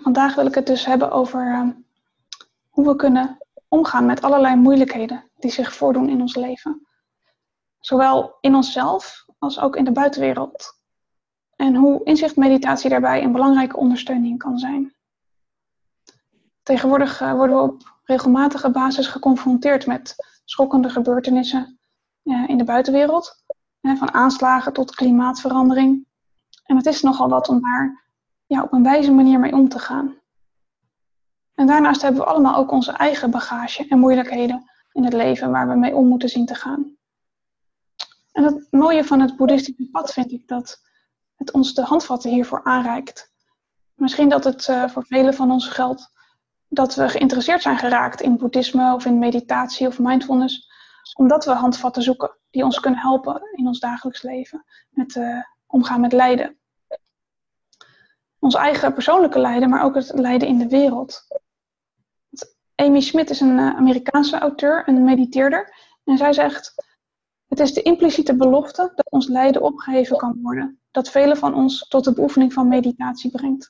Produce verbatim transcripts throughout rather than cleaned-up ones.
vandaag wil ik het dus hebben over uh, hoe we kunnen omgaan met allerlei moeilijkheden die zich voordoen in ons leven. Zowel in onszelf als ook in de buitenwereld. En hoe inzichtmeditatie daarbij een belangrijke ondersteuning kan zijn. Tegenwoordig uh, worden we op regelmatige basis geconfronteerd met schokkende gebeurtenissen uh, in de buitenwereld. Uh, van aanslagen tot klimaatverandering. En het is nogal wat om daar ja, op een wijze manier mee om te gaan. En daarnaast hebben we allemaal ook onze eigen bagage en moeilijkheden in het leven waar we mee om moeten zien te gaan. En het mooie van het boeddhistische pad vind ik dat het ons de handvatten hiervoor aanreikt. Misschien dat het uh, voor velen van ons geldt dat we geïnteresseerd zijn geraakt in boeddhisme of in meditatie of mindfulness, omdat we handvatten zoeken die ons kunnen helpen in ons dagelijks leven met uh, omgaan met lijden. Ons eigen persoonlijke lijden, maar ook het lijden in de wereld. Amy Smith is een uh, Amerikaanse auteur, een mediteerder. En zij zegt, het is de impliciete belofte dat ons lijden opgeheven kan worden. Dat velen van ons tot de beoefening van meditatie brengt.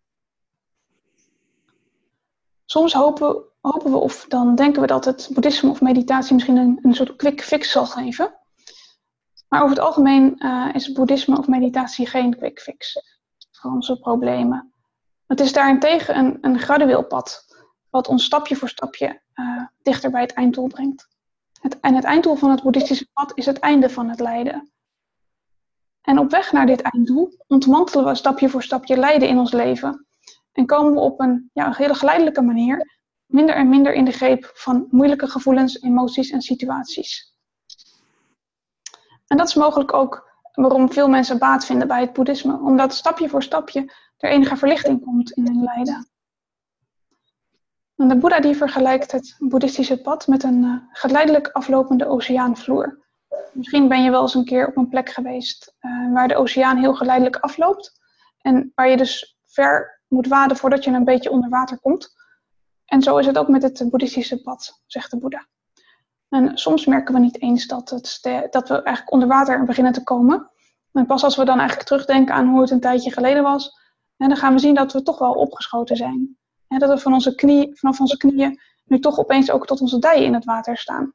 Soms hopen, hopen we of dan denken we dat het boeddhisme of meditatie misschien een, een soort quick fix zal geven. Maar over het algemeen uh, is boeddhisme of meditatie geen quick fix voor onze problemen. Het is daarentegen een, een gradueel pad, wat ons stapje voor stapje uh, dichter bij het einddoel brengt. Het, en het einddoel van het boeddhistische pad is het einde van het lijden. En op weg naar dit einddoel ontmantelen we stapje voor stapje lijden in ons leven. En komen we op een, ja, een hele geleidelijke manier minder en minder in de greep van moeilijke gevoelens, emoties en situaties. En dat is mogelijk ook waarom veel mensen baat vinden bij het boeddhisme. Omdat stapje voor stapje er enige verlichting komt in hun lijden. En de Boeddha die vergelijkt het boeddhistische pad met een uh, geleidelijk aflopende oceaanvloer. Misschien ben je wel eens een keer op een plek geweest uh, waar de oceaan heel geleidelijk afloopt. En waar je dus ver moet waden voordat je een beetje onder water komt. En zo is het ook met het boeddhistische pad, zegt de Boeddha. En soms merken we niet eens dat, het, dat we eigenlijk onder water beginnen te komen. En pas als we dan eigenlijk terugdenken aan hoe het een tijdje geleden was, en dan gaan we zien dat we toch wel opgeschoten zijn. En dat we van onze knie, vanaf onze knieën nu toch opeens ook tot onze dijen in het water staan.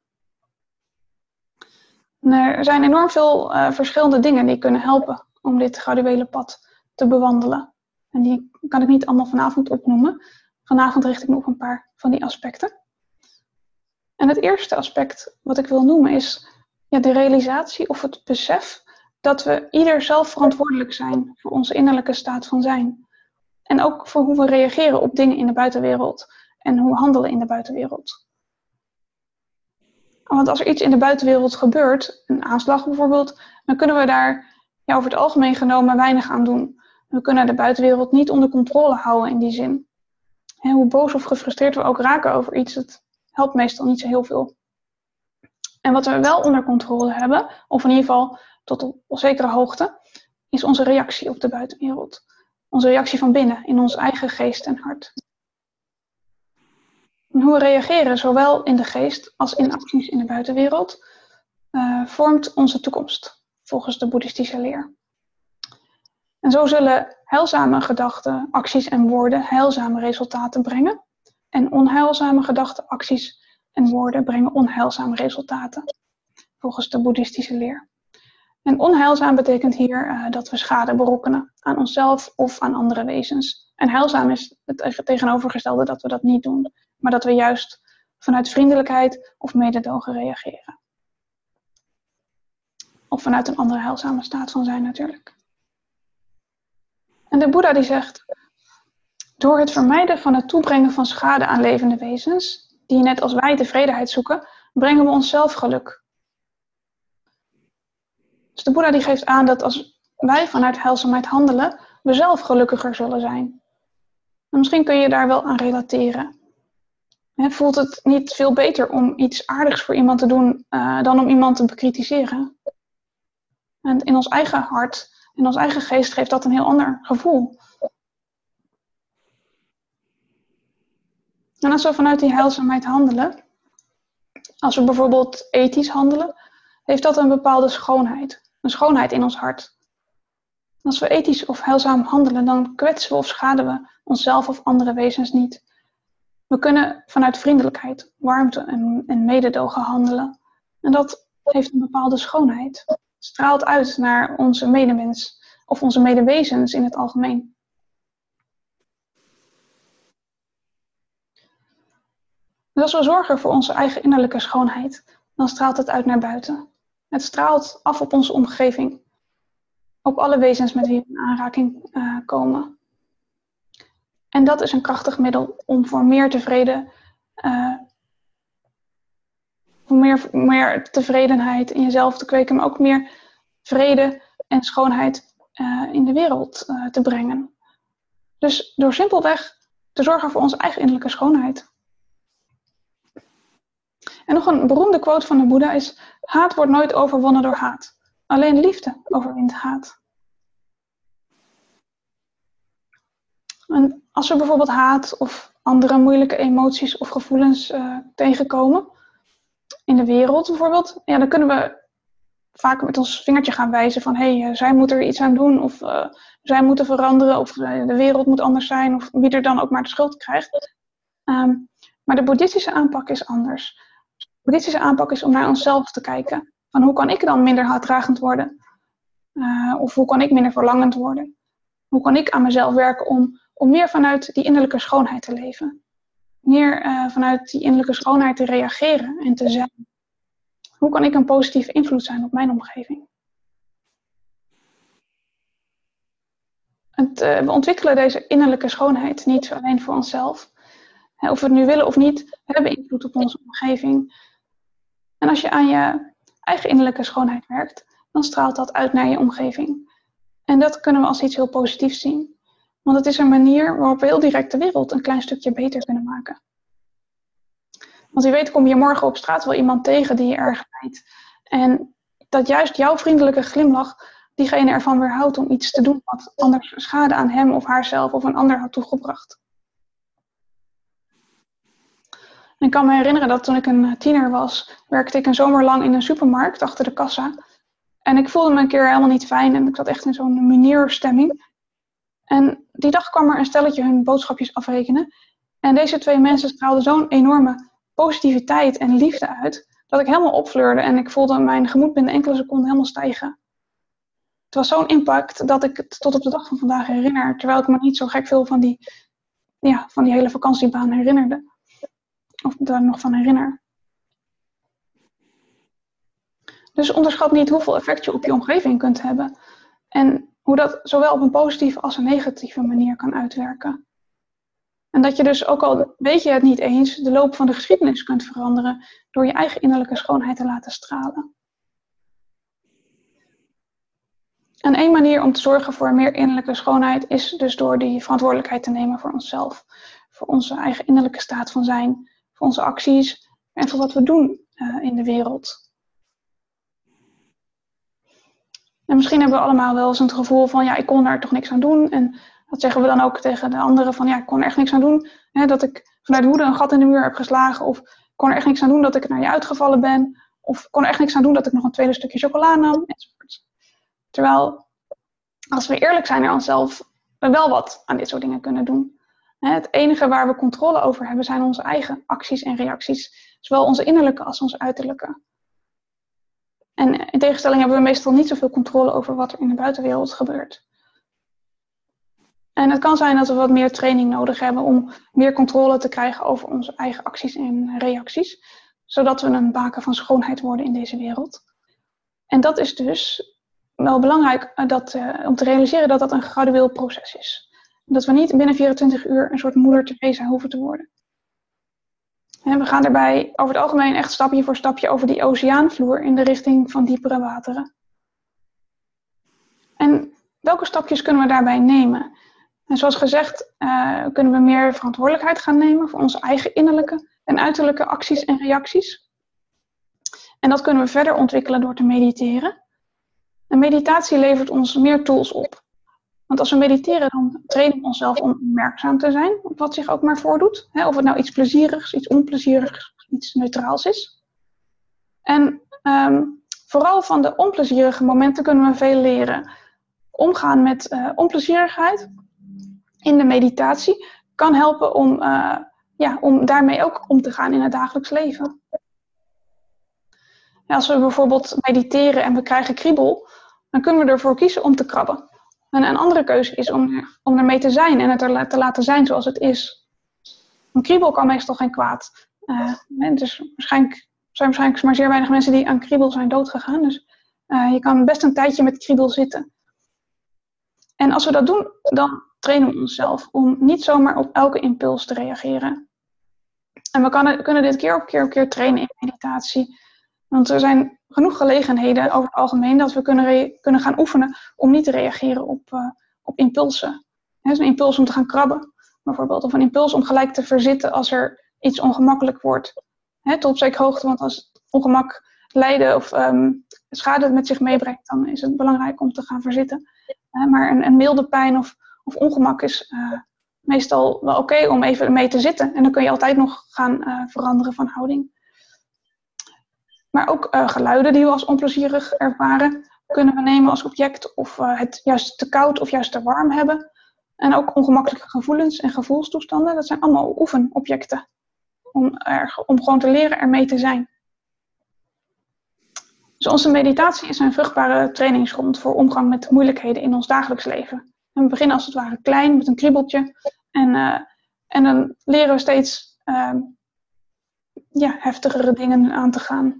En er zijn enorm veel uh, verschillende dingen die kunnen helpen om dit graduele pad te bewandelen. En die kan ik niet allemaal vanavond opnoemen. Vanavond richt ik me op een paar van die aspecten. En het eerste aspect wat ik wil noemen is ja, de realisatie of het besef dat we ieder zelf verantwoordelijk zijn voor onze innerlijke staat van zijn. En ook voor hoe we reageren op dingen in de buitenwereld en hoe we handelen in de buitenwereld. Want als er iets in de buitenwereld gebeurt, een aanslag bijvoorbeeld, dan kunnen we daar ja, over het algemeen genomen weinig aan doen. We kunnen de buitenwereld niet onder controle houden in die zin. En hoe boos of gefrustreerd we ook raken over iets, het helpt meestal niet zo heel veel. En wat we wel onder controle hebben, of in ieder geval tot op zekere hoogte, is onze reactie op de buitenwereld. Onze reactie van binnen, in ons eigen geest en hart. En hoe we reageren, zowel in de geest als in acties in de buitenwereld, uh, vormt onze toekomst, volgens de boeddhistische leer. En zo zullen heilzame gedachten, acties en woorden heilzame resultaten brengen. En onheilzame gedachten, acties en woorden brengen onheilzame resultaten, volgens de boeddhistische leer. En onheilzaam betekent hier uh, dat we schade berokkenen aan onszelf of aan andere wezens. En heilzaam is het tegenovergestelde dat we dat niet doen, maar dat we juist vanuit vriendelijkheid of mededogen reageren. Of vanuit een andere heilzame staat van zijn natuurlijk. En de Boeddha die zegt, door het vermijden van het toebrengen van schade aan levende wezens, die net als wij tevredenheid zoeken, brengen we onszelf geluk. Dus de Boeddha die geeft aan dat als wij vanuit heilzaamheid handelen, we zelf gelukkiger zullen zijn. En misschien kun je daar wel aan relateren. He, voelt het niet veel beter om iets aardigs voor iemand te doen uh, dan om iemand te bekritiseren? En in ons eigen hart, in ons eigen geest geeft dat een heel ander gevoel. En als we vanuit die heilzaamheid handelen, als we bijvoorbeeld ethisch handelen, heeft dat een bepaalde schoonheid. Een schoonheid in ons hart. Als we ethisch of heilzaam handelen, dan kwetsen we of schaden we onszelf of andere wezens niet. We kunnen vanuit vriendelijkheid, warmte en, en mededogen handelen. En dat heeft een bepaalde schoonheid. Het straalt uit naar onze medemens of onze medewezens in het algemeen. Dus als we zorgen voor onze eigen innerlijke schoonheid, dan straalt het uit naar buiten. Het straalt af op onze omgeving. Op alle wezens met wie we in aanraking uh, komen. En dat is een krachtig middel om voor meer tevreden, uh, voor meer, meer tevredenheid in jezelf te kweken, maar ook meer vrede en schoonheid uh, in de wereld uh, te brengen. Dus door simpelweg te zorgen voor onze eigen innerlijke schoonheid. En nog een beroemde quote van de Boeddha is: haat wordt nooit overwonnen door haat. Alleen liefde overwint haat. En als we bijvoorbeeld haat of andere moeilijke emoties of gevoelens uh, tegenkomen, in de wereld bijvoorbeeld, ja, dan kunnen we vaak met ons vingertje gaan wijzen van hé, hey, zij moet er iets aan doen, of uh, zij moeten veranderen, of uh, de wereld moet anders zijn, of wie er dan ook maar de schuld krijgt. Um, maar de boeddhistische aanpak is anders. De boeddhistische aanpak is om naar onszelf te kijken. Van hoe kan ik dan minder haatdragend worden? Uh, of hoe kan ik minder verlangend worden? Hoe kan ik aan mezelf werken om, om meer vanuit die innerlijke schoonheid te leven? Meer uh, vanuit die innerlijke schoonheid te reageren en te zijn. Hoe kan ik een positieve invloed zijn op mijn omgeving? Het, uh, we ontwikkelen deze innerlijke schoonheid niet alleen voor onszelf. Hè, of we het nu willen of niet, we hebben invloed op onze omgeving. En als je aan je eigen innerlijke schoonheid werkt, dan straalt dat uit naar je omgeving. En dat kunnen we als iets heel positiefs zien. Want het is een manier waarop we heel direct de wereld een klein stukje beter kunnen maken. Want wie weet kom je morgen op straat wel iemand tegen die je erg lijdt. En dat juist jouw vriendelijke glimlach diegene ervan weerhoudt om iets te doen wat anders schade aan hem of haarzelf of een ander had toegebracht. En ik kan me herinneren dat toen ik een tiener was, werkte ik een zomer lang in een supermarkt achter de kassa. En ik voelde me een keer helemaal niet fijn en ik zat echt in zo'n meneerstemming. En die dag kwam er een stelletje hun boodschapjes afrekenen. En deze twee mensen straalden zo'n enorme positiviteit en liefde uit, dat ik helemaal opfleurde en ik voelde mijn gemoed binnen enkele seconden helemaal stijgen. Het was zo'n impact dat ik het tot op de dag van vandaag herinner, terwijl ik me niet zo gek veel van die, ja, van die hele vakantiebaan herinnerde. Of daar nog van herinner. Dus onderschat niet hoeveel effect je op je omgeving kunt hebben. En hoe dat zowel op een positieve als een negatieve manier kan uitwerken. En dat je dus, ook al weet je het niet eens, de loop van de geschiedenis kunt veranderen door je eigen innerlijke schoonheid te laten stralen. En één manier om te zorgen voor meer innerlijke schoonheid is dus door die verantwoordelijkheid te nemen voor onszelf. Voor onze eigen innerlijke staat van zijn, voor onze acties en voor wat we doen uh, in de wereld. En misschien hebben we allemaal wel eens het gevoel van, ja, ik kon daar toch niks aan doen. En dat zeggen we dan ook tegen de anderen van, ja, ik kon er echt niks aan doen. Hè, dat ik vanuit woede een gat in de muur heb geslagen. Of ik kon er echt niks aan doen dat ik naar je uitgevallen ben. Of ik kon er echt niks aan doen dat ik nog een tweede stukje chocola nam. Enzovoort. Terwijl, als we eerlijk zijn naar onszelf, we wel wat aan dit soort dingen kunnen doen. Hè, het enige waar we controle over hebben zijn onze eigen acties en reacties. Zowel onze innerlijke als onze uiterlijke. En in tegenstelling hebben we meestal niet zoveel controle over wat er in de buitenwereld gebeurt. En het kan zijn dat we wat meer training nodig hebben om meer controle te krijgen over onze eigen acties en reacties. Zodat we een baken van schoonheid worden in deze wereld. En dat is dus wel belangrijk dat, uh, om te realiseren dat dat een gradueel proces is. Dat we niet binnen vierentwintig uur een soort moeder Teresa hoeven te worden. En we gaan daarbij over het algemeen echt stapje voor stapje over die oceaanvloer in de richting van diepere wateren. En welke stapjes kunnen we daarbij nemen? En zoals gezegd uh, kunnen we meer verantwoordelijkheid gaan nemen voor onze eigen innerlijke en uiterlijke acties en reacties. En dat kunnen we verder ontwikkelen door te mediteren. En meditatie levert ons meer tools op. Want als we mediteren, dan trainen we onszelf om opmerkzaam te zijn op wat zich ook maar voordoet. Hè, of het nou iets plezierigs, iets onplezierigs, iets neutraals is. En um, vooral van de onplezierige momenten kunnen we veel leren. omgaan met uh, onplezierigheid in de meditatie kan helpen om, uh, ja, om daarmee ook om te gaan in het dagelijks leven. Ja, als we bijvoorbeeld mediteren en we krijgen kriebel, dan kunnen we ervoor kiezen om te krabben. En een andere keuze is om, om ermee te zijn en het er te laten zijn zoals het is. Een kriebel kan meestal geen kwaad. Uh, dus waarschijnlijk zijn waarschijnlijk maar zeer weinig mensen die aan kriebel zijn doodgegaan. Dus uh, je kan best een tijdje met kriebel zitten. En als we dat doen, dan trainen we onszelf om niet zomaar op elke impuls te reageren. En we kan, kunnen dit keer op keer op keer trainen in meditatie. Want er zijn genoeg gelegenheden over het algemeen dat we kunnen, re- kunnen gaan oefenen om niet te reageren op, uh, op impulsen. He, dus een impuls om te gaan krabben, bijvoorbeeld. Of een impuls om gelijk te verzitten als er iets ongemakkelijk wordt. He, tot op zekere hoogte, want als ongemak lijden of um, schade met zich meebrengt, dan is het belangrijk om te gaan verzitten. Uh, maar een, een milde pijn of, of ongemak is uh, meestal wel oké okay om even mee te zitten. En dan kun je altijd nog gaan uh, veranderen van houding. Maar ook uh, geluiden die we als onplezierig ervaren, kunnen we nemen als object of uh, het juist te koud of juist te warm hebben. En ook ongemakkelijke gevoelens en gevoelstoestanden, dat zijn allemaal oefenobjecten. Om, er, om gewoon te leren ermee te zijn. Dus onze meditatie is een vruchtbare trainingsgrond voor omgang met moeilijkheden in ons dagelijks leven. En we beginnen als het ware klein met een kriebeltje. En, uh, en dan leren we steeds uh, ja, heftigere dingen aan te gaan.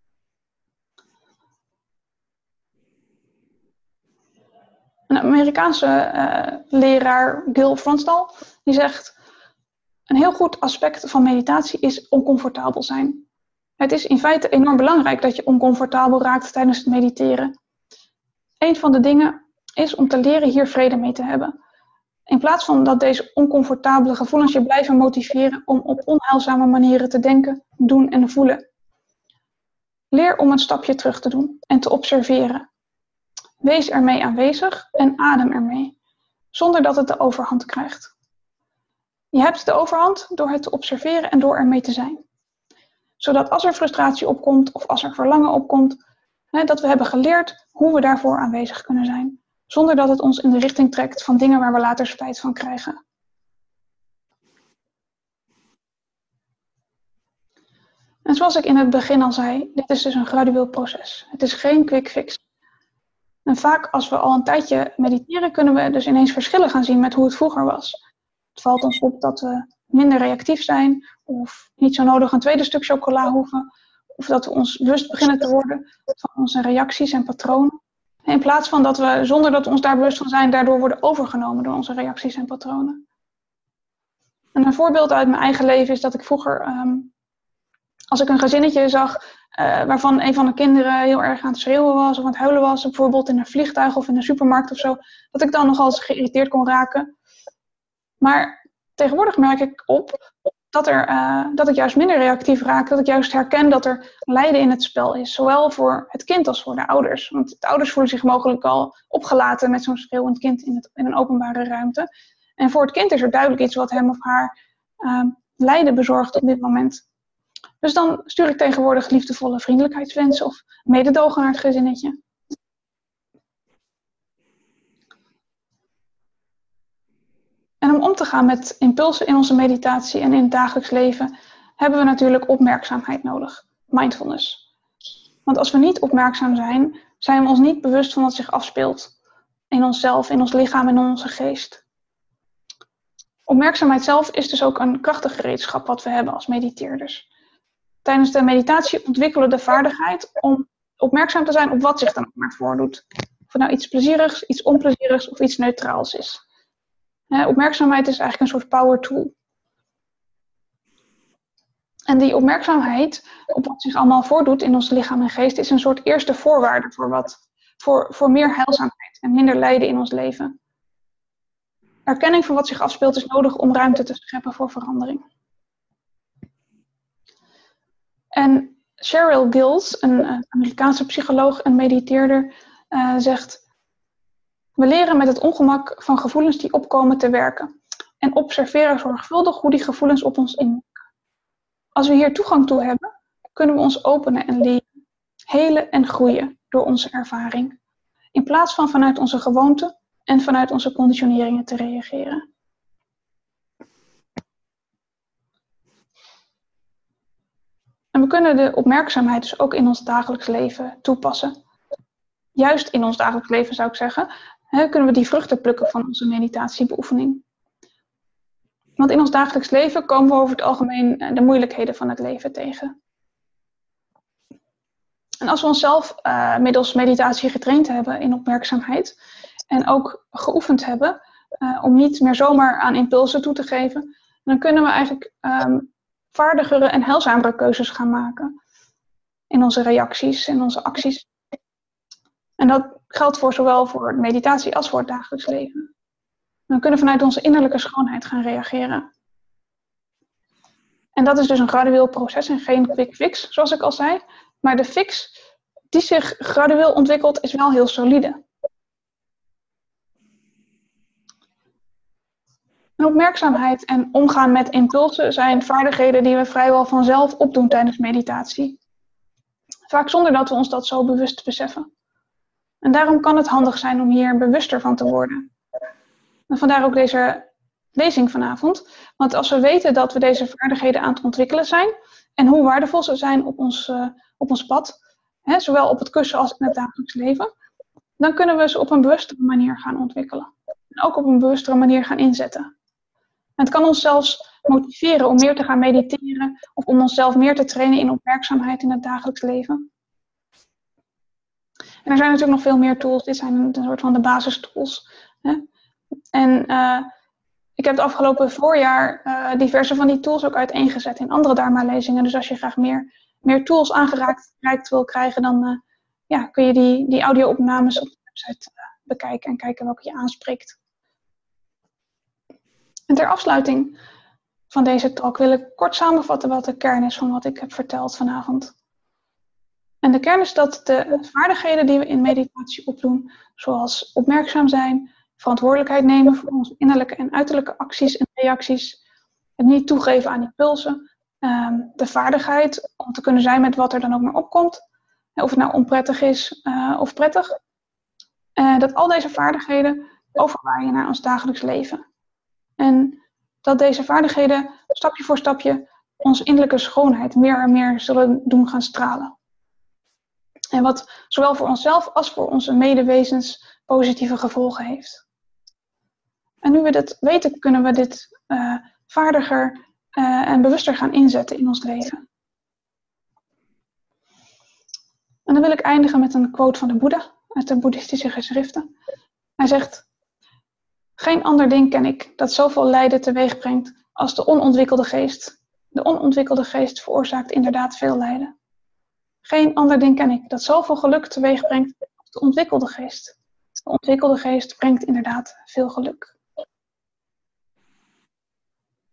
Een Amerikaanse uh, leraar, Gil Fronsdal, die zegt: een heel goed aspect van meditatie is oncomfortabel zijn. Het is in feite enorm belangrijk dat je oncomfortabel raakt tijdens het mediteren. Een van de dingen is om te leren hier vrede mee te hebben. In plaats van dat deze oncomfortabele gevoelens je blijven motiveren om op onheilzame manieren te denken, doen en voelen. Leer om een stapje terug te doen en te observeren. Wees ermee aanwezig en adem ermee, zonder dat het de overhand krijgt. Je hebt de overhand door het te observeren en door ermee te zijn. Zodat als er frustratie opkomt of als er verlangen opkomt, hè, dat we hebben geleerd hoe we daarvoor aanwezig kunnen zijn. Zonder dat het ons in de richting trekt van dingen waar we later spijt van krijgen. En zoals ik in het begin al zei, dit is dus een gradueel proces. Het is geen quick fix. En vaak als we al een tijdje mediteren, kunnen we dus ineens verschillen gaan zien met hoe het vroeger was. Het valt ons op dat we minder reactief zijn, of niet zo nodig een tweede stuk chocola hoeven, of dat we ons bewust beginnen te worden van onze reacties en patronen. En in plaats van dat we, zonder dat we ons daar bewust van zijn, daardoor worden overgenomen door onze reacties en patronen. En een voorbeeld uit mijn eigen leven is dat ik vroeger, um, als ik een gezinnetje zag, uh, waarvan een van de kinderen heel erg aan het schreeuwen was of aan het huilen was, bijvoorbeeld in een vliegtuig of in een supermarkt of zo, dat ik dan nogal eens geïrriteerd kon raken. Maar tegenwoordig merk ik op dat, er, uh, dat ik juist minder reactief raak, dat ik juist herken dat er lijden in het spel is. Zowel voor het kind als voor de ouders. Want de ouders voelen zich mogelijk al opgelaten met zo'n schreeuwend kind in, het, in een openbare ruimte. En voor het kind is er duidelijk iets wat hem of haar uh, lijden bezorgt op dit moment. Dus dan stuur ik tegenwoordig liefdevolle vriendelijkheidswensen of mededogen naar het gezinnetje. En om om te gaan met impulsen in onze meditatie en in het dagelijks leven, hebben we natuurlijk opmerkzaamheid nodig. Mindfulness. Want als we niet opmerkzaam zijn, zijn we ons niet bewust van wat zich afspeelt. In onszelf, in ons lichaam en in onze geest. Opmerkzaamheid zelf is dus ook een krachtig gereedschap wat we hebben als mediteerders. Tijdens de meditatie ontwikkelen we de vaardigheid om opmerkzaam te zijn op wat zich dan ook maar voordoet. Of het nou iets plezierigs, iets onplezierigs of iets neutraals is. He, opmerkzaamheid is eigenlijk een soort power tool. En die opmerkzaamheid op wat zich allemaal voordoet in ons lichaam en geest is een soort eerste voorwaarde voor, wat, voor, voor meer heilzaamheid en minder lijden in ons leven. Erkenning van wat zich afspeelt is nodig om ruimte te scheppen voor verandering. En Cheryl Gills, een Amerikaanse psycholoog en mediteerder, uh, zegt: we leren met het ongemak van gevoelens die opkomen te werken en observeren zorgvuldig hoe die gevoelens op ons inwerken. Als we hier toegang toe hebben, kunnen we ons openen en leren, helen en groeien door onze ervaring. in plaats van vanuit onze gewoonten en vanuit onze conditioneringen te reageren. En we kunnen de opmerkzaamheid dus ook in ons dagelijks leven toepassen. Juist in ons dagelijks leven zou ik zeggen, hè, kunnen we die vruchten plukken van onze meditatiebeoefening. Want in ons dagelijks leven komen we over het algemeen de moeilijkheden van het leven tegen. En als we onszelf uh, middels meditatie getraind hebben in opmerkzaamheid en ook geoefend hebben uh, om niet meer zomaar aan impulsen toe te geven, dan kunnen we eigenlijk um, vaardigere en heilzamere keuzes gaan maken in onze reacties en onze acties. En dat geldt voor zowel voor meditatie als voor het dagelijks leven. We kunnen vanuit onze innerlijke schoonheid gaan reageren. En dat is dus een gradueel proces en geen quick fix, zoals ik al zei. Maar de fix die zich gradueel ontwikkelt, is wel heel solide. En opmerkzaamheid en omgaan met impulsen zijn vaardigheden die we vrijwel vanzelf opdoen tijdens meditatie. Vaak zonder dat we ons dat zo bewust beseffen. En daarom kan het handig zijn om hier bewuster van te worden. En vandaar ook deze lezing vanavond. Want als we weten dat we deze vaardigheden aan het ontwikkelen zijn en hoe waardevol ze zijn op ons, uh, op ons pad, hè, zowel op het kussen als in het dagelijks leven, dan kunnen we ze op een bewustere manier gaan ontwikkelen. En ook op een bewustere manier gaan inzetten. En het kan ons zelfs motiveren om meer te gaan mediteren of om onszelf meer te trainen in opmerkzaamheid in het dagelijks leven. En er zijn natuurlijk nog veel meer tools. Dit zijn een soort van de basistools. Hè. En uh, ik heb het afgelopen voorjaar uh, diverse van die tools ook uiteengezet in andere Dharma-lezingen. Dus als je graag meer, meer tools aangereikt wil krijgen, dan uh, ja, kun je die, die audio-opnames op de website uh, bekijken en kijken welke je aanspreekt. En ter afsluiting van deze talk wil ik kort samenvatten wat de kern is van wat ik heb verteld vanavond. En de kern is dat de vaardigheden die we in meditatie opdoen, zoals opmerkzaam zijn, verantwoordelijkheid nemen voor onze innerlijke en uiterlijke acties en reacties, het niet toegeven aan impulsen, um, de vaardigheid om te kunnen zijn met wat er dan ook maar opkomt, of het nou onprettig is uh, of prettig, uh, dat al deze vaardigheden overwaaien naar ons dagelijks leven. En dat deze vaardigheden stapje voor stapje onze innerlijke schoonheid meer en meer zullen doen gaan stralen. En wat zowel voor onszelf als voor onze medewezens positieve gevolgen heeft. En nu we dit weten, kunnen we dit uh, vaardiger uh, en bewuster gaan inzetten in ons leven. En dan wil ik eindigen met een quote van de Boeddha uit de boeddhistische geschriften. Hij zegt: geen ander ding ken ik dat zoveel lijden teweeg brengt als de onontwikkelde geest. De onontwikkelde geest veroorzaakt inderdaad veel lijden. Geen ander ding ken ik dat zoveel geluk teweeg brengt als de ontwikkelde geest. De ontwikkelde geest brengt inderdaad veel geluk.